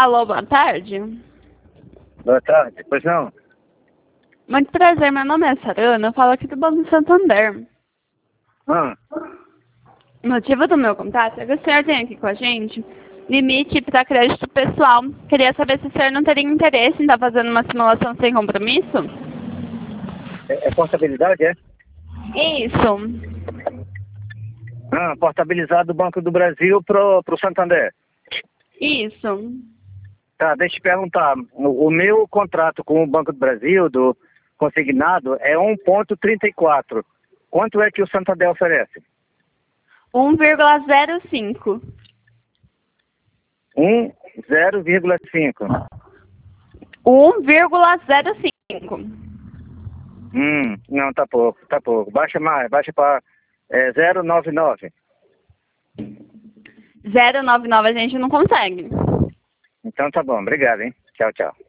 Alô, boa tarde. Boa tarde. Pois não? Muito prazer, meu nome é Sarana, eu falo aqui do Banco Santander. Ah, O motivo do meu contato é que o senhor tem aqui com a gente limite para crédito pessoal. Queria saber se o senhor não teria interesse em estar fazendo uma simulação sem compromisso? é portabilidade, é? Isso. Ah, portabilizado do Banco do Brasil pro Santander. Isso. Tá, deixa eu te perguntar. O meu contrato com o Banco do Brasil, do consignado, é 1,34. Quanto é que o Santander oferece? 1,05. 0,5. 1,05. Não, tá pouco, tá pouco. Baixa mais, baixa para 0,99. 0,99 a gente não consegue. Então tá bom, obrigado, hein? Tchau, tchau.